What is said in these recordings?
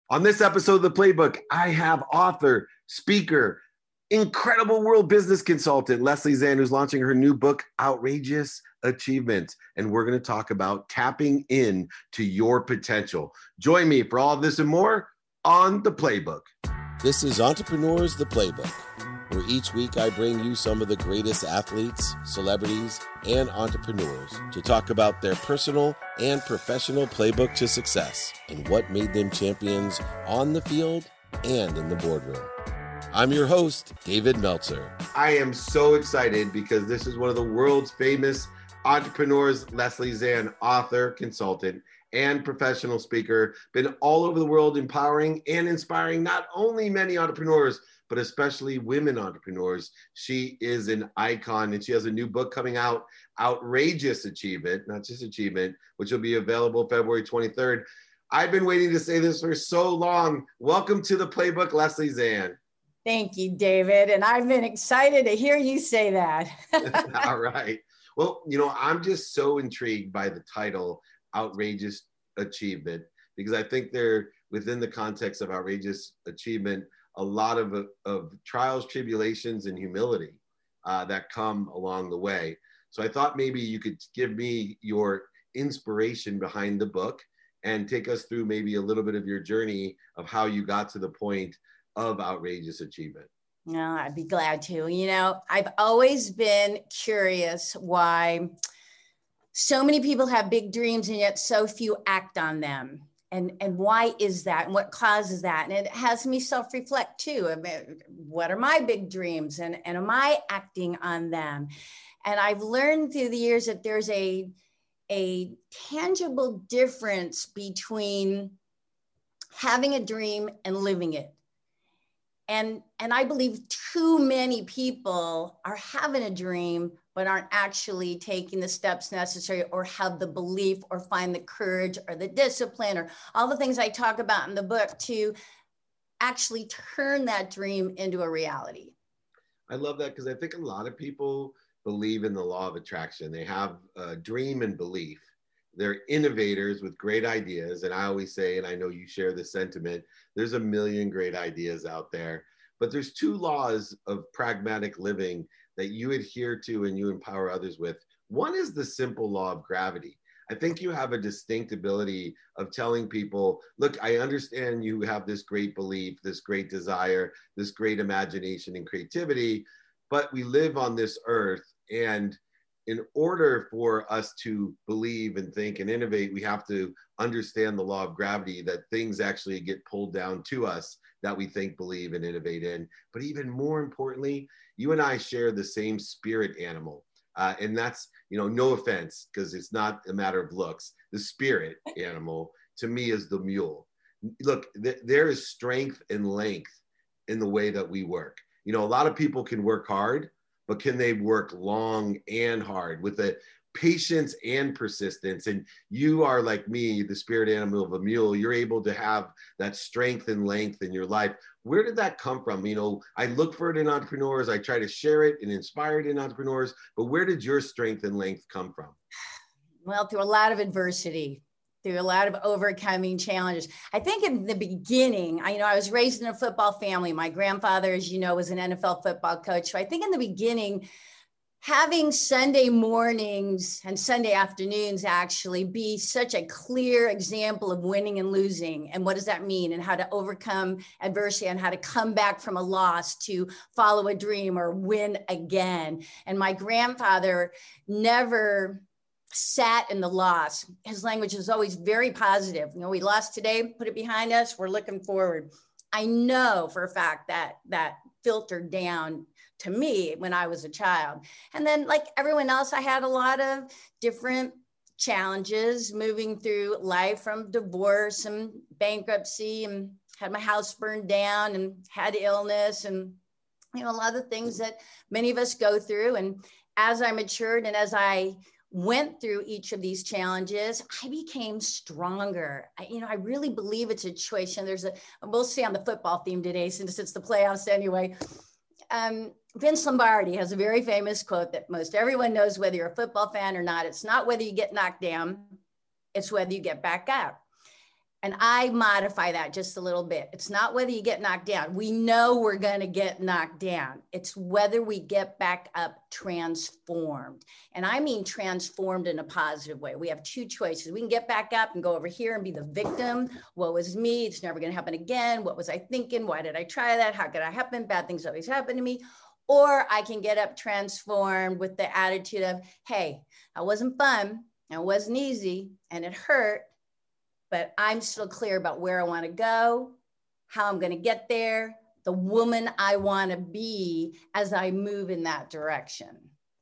On this episode of The Playbook, I have author, speaker, incredible world business consultant, Leslie Zann, who's launching her new book, Outrageous Achievement. And we're going to talk about tapping in to your potential. Join me for all of this and more on The Playbook. This is Entrepreneurs, The Playbook, where each week I bring you some of the greatest athletes, celebrities, and entrepreneurs to talk about their personal and professional playbook to success and what made them champions on the field and in the boardroom. I'm your host, David Meltzer. I am so excited because this is one of the world's famous entrepreneurs, Leslie Zann, author, consultant, and professional speaker, been all over the world empowering and inspiring not only many entrepreneurs, but especially women entrepreneurs. She is an icon, and she has a new book coming out, Outrageous Achievement, not just achievement, which will be available February 23rd. I've been waiting to say this for so long. Welcome to The Playbook, Leslie Zann. Thank you, David. And I've been excited to hear you say that. All right. Well, I'm just so intrigued by the title, Outrageous Achievement, because I think they're within the context of outrageous achievement, a lot of trials, tribulations, and humility that come along the way. So I thought maybe you could give me your inspiration behind the book and take us through maybe a little bit of your journey of how you got to the point of outrageous achievement. No, I'd be glad to. I've always been curious why so many people have big dreams and yet so few act on them. And why is that? And what causes that? And it has me self-reflect too. I mean, what are my big dreams? And am I acting on them? And I've learned through the years that there's a tangible difference between having a dream and living it. And I believe too many people are having a dream, but aren't actually taking the steps necessary or have the belief or find the courage or the discipline or all the things I talk about in the book to actually turn that dream into a reality. I love that because I think a lot of people believe in the law of attraction. They have a dream and belief. They're innovators with great ideas. And I always say, and I know you share this sentiment, there's a million great ideas out there. But there's two laws of pragmatic living that you adhere to and you empower others with. One is the simple law of gravity. I think you have a distinct ability of telling people, look, I understand you have this great belief, this great desire, this great imagination and creativity, but we live on this earth, and in order for us to believe and think and innovate, we have to understand the law of gravity, that things actually get pulled down to us that we think, believe, and innovate in. But even more importantly, you and I share the same spirit animal. And that's, no offense, because it's not a matter of looks. The spirit animal, to me, is the mule. Look, there is strength and length in the way that we work. A lot of people can work hard, but can they work long and hard with the patience and persistence? And you are like me, the spirit animal of a mule. You're able to have that strength and length in your life. Where did that come from? I look for it in entrepreneurs. I try to share it and inspire it in entrepreneurs. But where did your strength and length come from? Well, through a lot of adversity, through a lot of overcoming challenges. I think in the beginning, I was raised in a football family. My grandfather, as you know, was an NFL football coach. So I think in the beginning, having Sunday mornings and Sunday afternoons actually be such a clear example of winning and losing. And what does that mean? And how to overcome adversity and how to come back from a loss to follow a dream or win again. And my grandfather never sat in the loss. His language is always very positive. We lost today, put it behind us. We're looking forward. I know for a fact that filtered down to me when I was a child. And then like everyone else, I had a lot of different challenges moving through life, from divorce and bankruptcy, and had my house burned down and had illness and, a lot of things that many of us go through. And as I matured and as I went through each of these challenges, I became stronger. I really believe it's a choice. And we'll see on the football theme today, since it's the playoffs anyway. Vince Lombardi has a very famous quote that most everyone knows, whether you're a football fan or not. It's not whether you get knocked down, it's whether you get back up. And I modify that just a little bit. It's not whether you get knocked down. We know we're going to get knocked down. It's whether we get back up transformed. And I mean transformed in a positive way. We have two choices. We can get back up and go over here and be the victim. Woe is me. It's never going to happen again. What was I thinking? Why did I try that? How could I happen? Bad things always happen to me. Or I can get up transformed with the attitude of, hey, that wasn't fun. It wasn't easy and it hurt. But I'm still clear about where I want to go, how I'm going to get there, the woman I want to be as I move in that direction.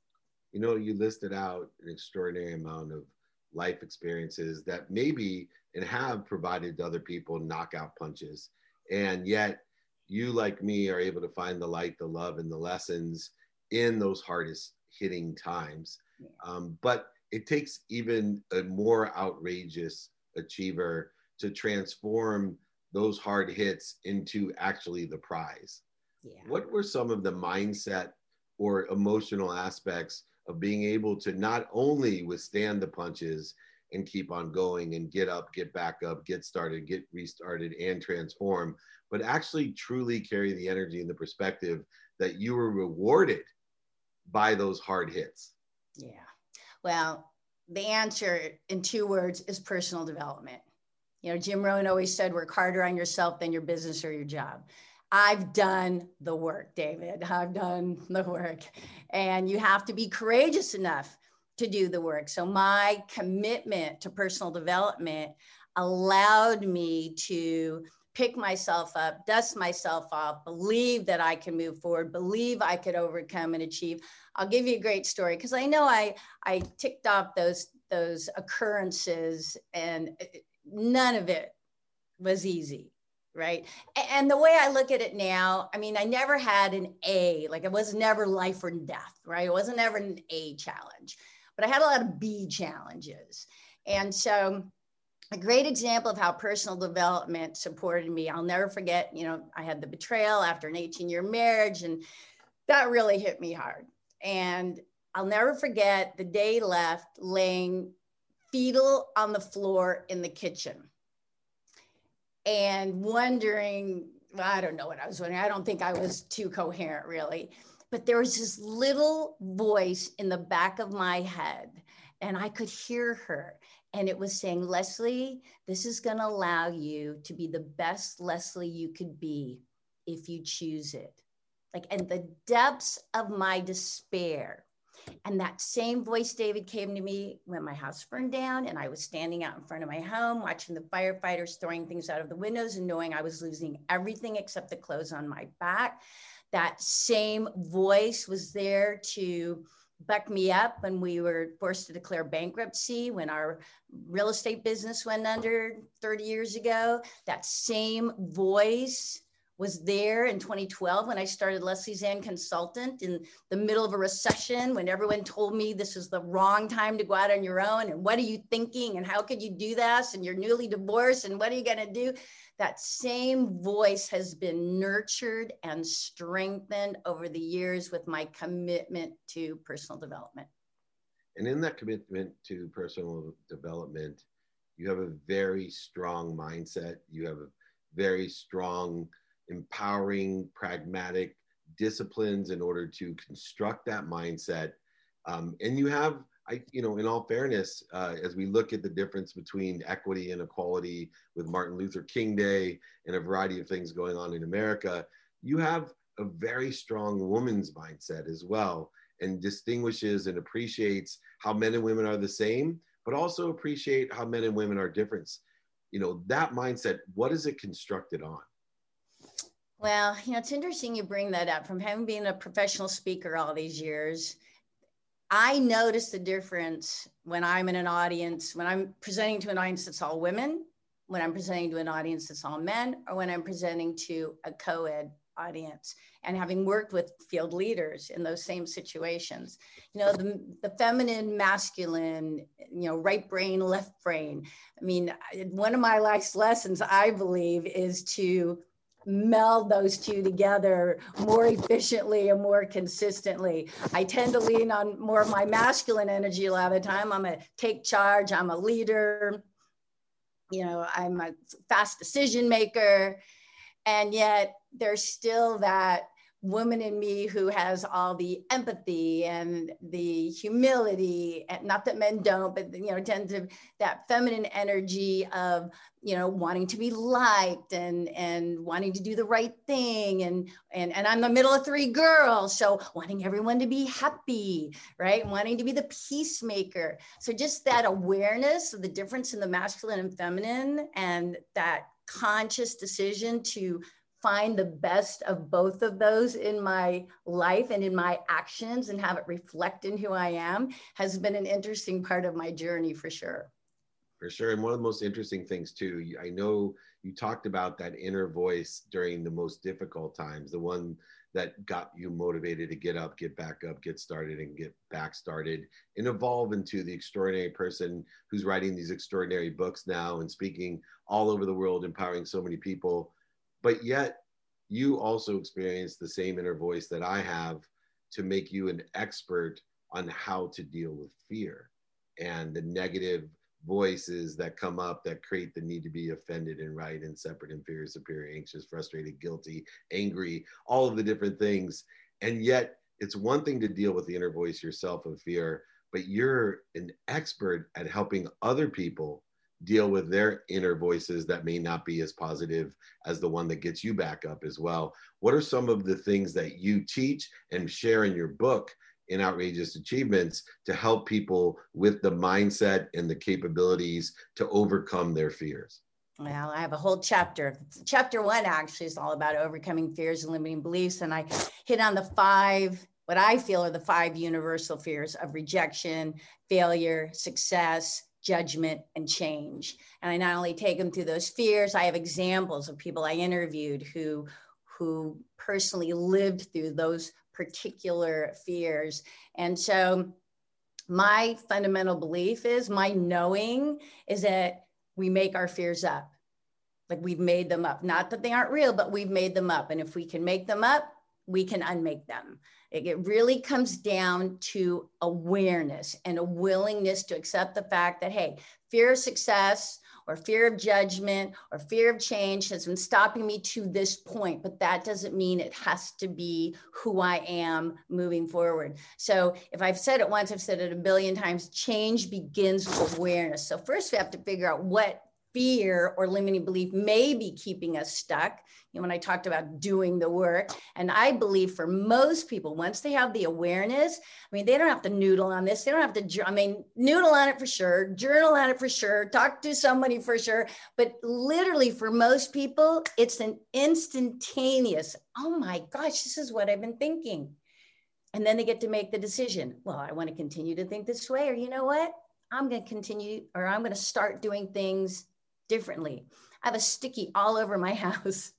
You know, you listed out an extraordinary amount of life experiences that maybe and have provided to other people knockout punches. And yet you, like me, are able to find the light, the love, and the lessons in those hardest hitting times. Yeah. But it takes even a more outrageous achiever to transform those hard hits into actually the prize. Yeah. What were some of the mindset or emotional aspects of being able to not only withstand the punches and keep on going and get up, get back up, get started, get restarted, and transform, but actually truly carry the energy and the perspective that you were rewarded by those hard hits? Yeah. Well, the answer in 2 words is personal development. You know, Jim Rohn always said, work harder on yourself than your business or your job. I've done the work, David. I've done the work. And you have to be courageous enough to do the work. So my commitment to personal development allowed me to pick myself up, dust myself off, believe that I can move forward, believe I could overcome and achieve. I'll give you a great story because I know I ticked off those occurrences and none of it was easy, right? And the way I look at it now, I mean, I never had an A, like it was never life or death, right? It wasn't ever an A challenge, but I had a lot of B challenges. And so a great example of how personal development supported me. I'll never forget, you know, I had the betrayal after an 18-year marriage, and that really hit me hard. And I'll never forget the day left laying fetal on the floor in the kitchen and wondering, well, I don't know what I was wondering. I don't think I was too coherent really, but there was this little voice in the back of my head and I could hear her. And it was saying, Leslie, this is going to allow you to be the best Leslie you could be if you choose it. Like, and the depths of my despair. And that same voice, David, came to me when my house burned down and I was standing out in front of my home, watching the firefighters throwing things out of the windows and knowing I was losing everything except the clothes on my back. That same voice was there to buck me up when we were forced to declare bankruptcy, when our real estate business went under 30 years ago. That same voice was there in 2012 when I started Leslie Zann Consultant in the middle of a recession, when everyone told me this is the wrong time to go out on your own. And what are you thinking? And how could you do this? And you're newly divorced. And what are you going to do? That same voice has been nurtured and strengthened over the years with my commitment to personal development. And in that commitment to personal development, you have a very strong mindset. You have a very strong, empowering, pragmatic disciplines in order to construct that mindset. And you have, in all fairness, as we look at the difference between equity and equality with Martin Luther King Day and a variety of things going on in America, you have a very strong woman's mindset as well, and distinguishes and appreciates how men and women are the same, but also appreciate how men and women are different. You know, that mindset, what is it constructed on? Well, it's interesting you bring that up. From having been a professional speaker all these years, I notice the difference when I'm in an audience, when I'm presenting to an audience that's all women, when I'm presenting to an audience that's all men, or when I'm presenting to a co-ed audience. And having worked with field leaders in those same situations, the feminine, masculine, right brain, left brain. I mean, one of my life's lessons, I believe, is to meld those two together more efficiently and more consistently. I tend to lean on more of my masculine energy a lot of the time. I'm a take charge, I'm a leader. I'm a fast decision maker. And yet there's still that woman in me who has all the empathy and the humility, and not that men don't, but tend to that feminine energy of wanting to be liked and wanting to do the right thing, and I'm the middle of 3 girls, so wanting everyone to be happy, right? Wanting to be the peacemaker. So just that awareness of the difference in the masculine and feminine, and that conscious decision to find the best of both of those in my life and in my actions and have it reflect in who I am has been an interesting part of my journey, for sure. For sure. And one of the most interesting things too, I know you talked about that inner voice during the most difficult times, the one that got you motivated to get up, get back up, get started, and get back started, and evolve into the extraordinary person who's writing these extraordinary books now and speaking all over the world, empowering so many people. But yet you also experience the same inner voice that I have to make you an expert on how to deal with fear and the negative voices that come up that create the need to be offended and right and separate, inferior, superior, anxious, frustrated, guilty, angry, all of the different things. And yet it's one thing to deal with the inner voice yourself of fear, but you're an expert at helping other people deal with their inner voices that may not be as positive as the one that gets you back up as well. What are some of the things that you teach and share in your book in Outrageous Achievements to help people with the mindset and the capabilities to overcome their fears? Well, I have a whole chapter. Chapter 1 actually is all about overcoming fears and limiting beliefs. And I hit on the 5, what I feel are the 5 universal fears of rejection, failure, success, judgment, and change. And I not only take them through those fears, I have examples of people I interviewed who personally lived through those particular fears. And so my fundamental belief is, my knowing is that we make our fears up. Like, we've made them up. Not that they aren't real, but we've made them up. And if we can make them up, we can unmake them. It really comes down to awareness and a willingness to accept the fact that, hey, fear of success or fear of judgment or fear of change has been stopping me to this point, but that doesn't mean it has to be who I am moving forward. So if I've said it once, I've said it a billion times, change begins with awareness. So first we have to figure out what fear or limiting belief may be keeping us stuck. When I talked about doing the work, and I believe for most people, once they have the awareness, they don't have to noodle on this. They don't have to, noodle on it for sure, journal on it for sure, talk to somebody for sure. But literally for most people, it's an instantaneous, oh my gosh, this is what I've been thinking. And then they get to make the decision. Well, I want to continue to think this way, or you know what? I'm going to continue, or I'm going to start doing things differently. I have a sticky all over my house.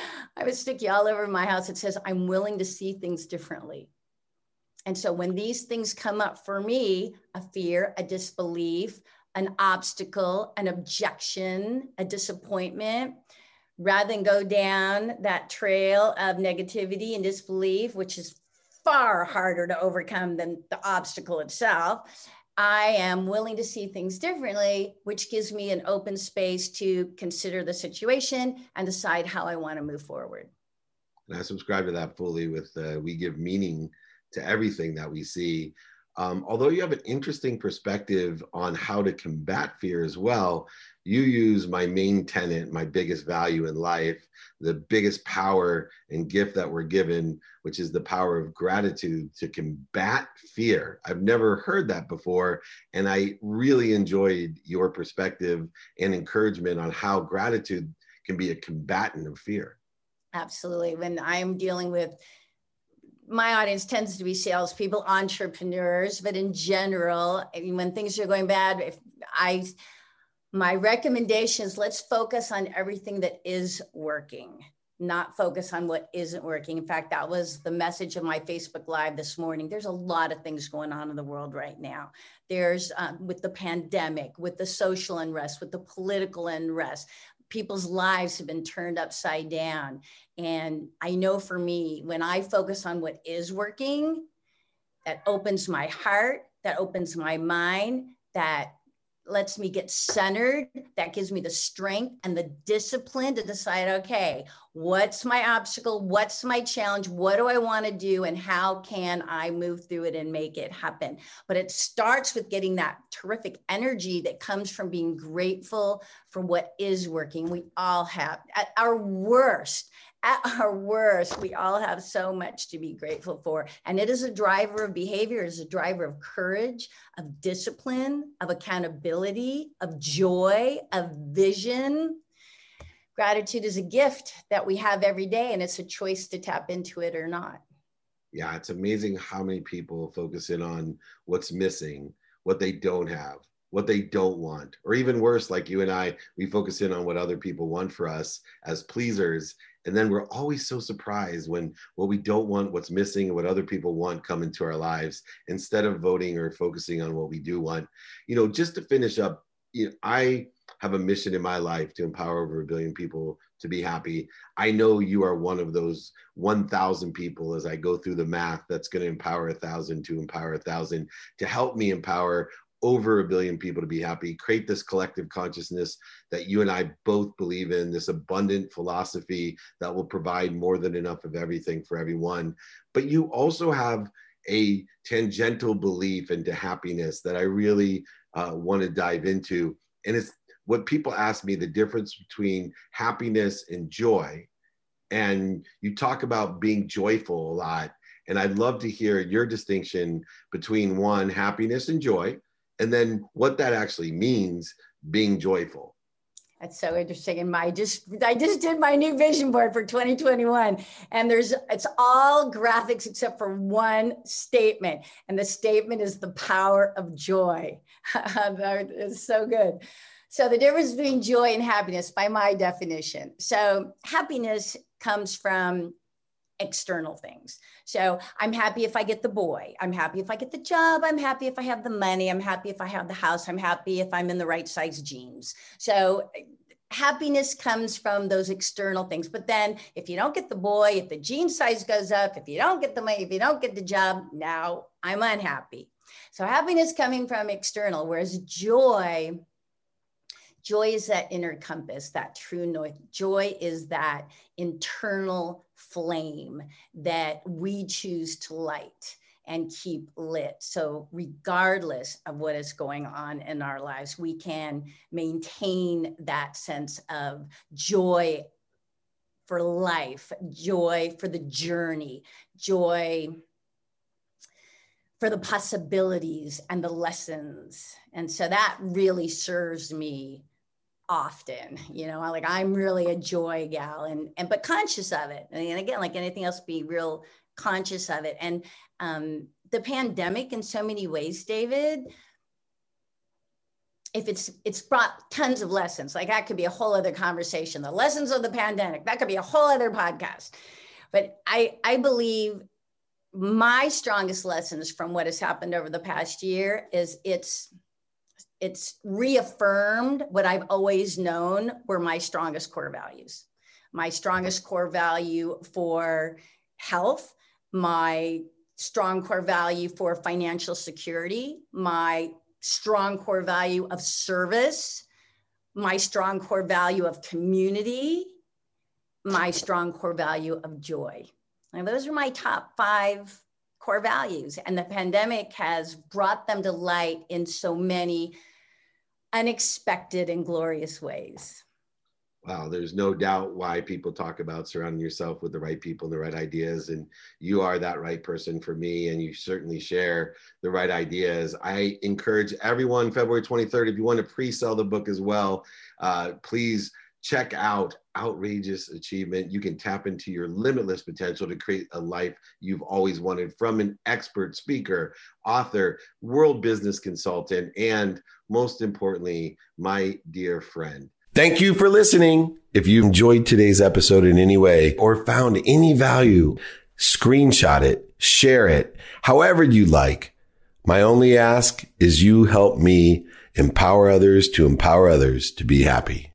It says, I'm willing to see things differently. And so when these things come up for me, a fear, a disbelief, an obstacle, an objection, a disappointment, rather than go down that trail of negativity and disbelief, which is far harder to overcome than the obstacle itself, I am willing to see things differently, which gives me an open space to consider the situation and decide how I want to move forward. And I subscribe to that fully with we give meaning to everything that we see. Although you have an interesting perspective on how to combat fear as well, you use my main tenet, my biggest value in life, the biggest power and gift that we're given, which is the power of gratitude to combat fear. I've never heard that before. And I really enjoyed your perspective and encouragement on how gratitude can be a combatant of fear. Absolutely. When I'm dealing with, my audience tends to be salespeople, entrepreneurs, but in general, when things are going bad, my recommendation is, let's focus on everything that is working, not focus on what isn't working. In fact, that was the message of my Facebook Live this morning. There's a lot of things going on in the world right now. There's with the pandemic, with the social unrest, with the political unrest, people's lives have been turned upside down. And I know for me, when I focus on what is working, that opens my heart, that opens my mind, that lets me get centered. That gives me the strength and the discipline to decide, okay, what's my obstacle? What's my challenge? What do I want to do? And how can I move through it and make it happen? But it starts with getting that terrific energy that comes from being grateful for what is working. We all have, at our worst, we all have so much to be grateful for. And it is a driver of behavior. It is a driver of courage, of discipline, of accountability, of joy, of vision. Gratitude is a gift that we have every day, and it's a choice to tap into it or not. Yeah, it's amazing how many people focus in on what's missing, what they don't have, what they don't want, or even worse, like you and I, we focus in on what other people want for us as pleasers. And then we're always so surprised when what we don't want, what's missing, and what other people want come into our lives, instead of voting or focusing on what we do want. You know, just to finish up, I have a mission in my life to empower over 1 billion people to be happy. I know you are one of those 1,000 people, as I go through the math, that's going to empower 1,000 to empower 1,000 to help me empower over 1 billion people to be happy, create this collective consciousness that you and I both believe in, this abundant philosophy that will provide more than enough of everything for everyone. But you also have a tangential belief into happiness that I really want to dive into. And it's what people ask me, the difference between happiness and joy. And you talk about being joyful a lot. And I'd love to hear your distinction between one, happiness and joy, and then what that actually means, being joyful. That's so interesting. And I just did my new vision board for 2021, and it's all graphics except for one statement. And the statement is the power of joy. That is so good. So the difference between joy and happiness, by my definition. So happiness comes from external things. So I'm happy if I get the boy. I'm happy if I get the job. I'm happy if I have the money. I'm happy if I have the house. I'm happy if I'm in the right size jeans. So happiness comes from those external things. But then if you don't get the boy, if the jean size goes up, if you don't get the money, if you don't get the job, now I'm unhappy. So happiness coming from external, whereas joy is that inner compass, that true north. Joy is that internal flame that we choose to light and keep lit. So regardless of what is going on in our lives, we can maintain that sense of joy for life, joy for the journey, joy for the possibilities and the lessons. And so that really serves me often, like I'm really a joy gal but conscious of it. And again, like anything else, be real conscious of it. And the pandemic in so many ways, David, if it's brought tons of lessons, like that could be a whole other conversation, the lessons of the pandemic, that could be a whole other podcast. But I believe my strongest lessons from what has happened over the past year is it's reaffirmed what I've always known were my strongest core values. My strongest core value for health, my strong core value for financial security, my strong core value of service, my strong core value of community, my strong core value of joy. And those are my top 5 core values. And the pandemic has brought them to light in so many unexpected and glorious ways. Wow, there's no doubt why people talk about surrounding yourself with the right people and the right ideas. And you are that right person for me, and you certainly share the right ideas. I encourage everyone, February 23rd, if you want to pre-sell the book as well, please check out Outrageous Achievement. You can tap into your limitless potential to create a life you've always wanted, from an expert speaker, author, world business consultant, and most importantly, my dear friend. Thank you for listening. If you enjoyed today's episode in any way or found any value, screenshot it, share it, however you like. My only ask is you help me empower others to be happy.